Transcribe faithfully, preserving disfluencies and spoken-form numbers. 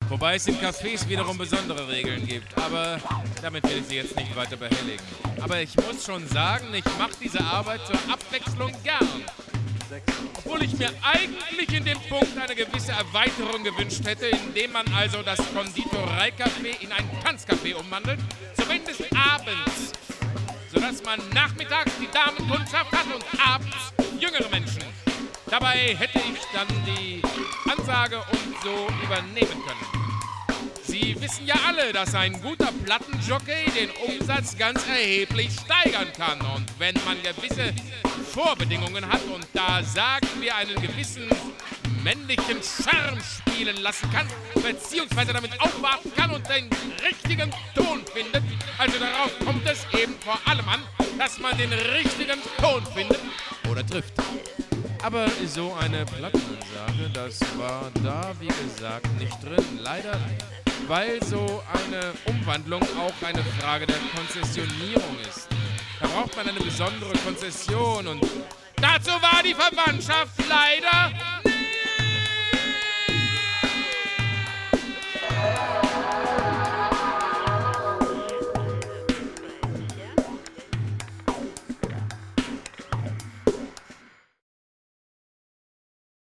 Wobei es in Cafés wiederum besondere Regeln gibt, aber damit will ich Sie jetzt nicht weiter behelligen. Aber ich muss schon sagen, ich mache diese Arbeit zur Abwechslung gern. Obwohl ich mir eigentlich in dem Punkt eine gewisse Erweiterung gewünscht hätte, indem man also das Konditoreicafé in ein Tanzcafé umwandelt, zumindest abends, sodass man nachmittags die Damenkundschaft hat und abends jüngere Menschen. Dabei hätte ich dann die Ansage und so übernehmen können. Sie wissen ja alle, dass ein guter Plattenjockey den Umsatz ganz erheblich steigern kann. Und wenn man gewisse Vorbedingungen hat und da sagen wir einen gewissen männlichen Charme spielen lassen kann, beziehungsweise damit aufwarten kann und den richtigen Ton findet, also darauf kommt es eben vor allem an, dass man den richtigen Ton findet oder trifft. Aber so eine Plattenansage, das war da, wie gesagt, nicht drin. Leider, weil so eine Umwandlung auch eine Frage der Konzessionierung ist. Da braucht man eine besondere Konzession und dazu war die Verwandtschaft leider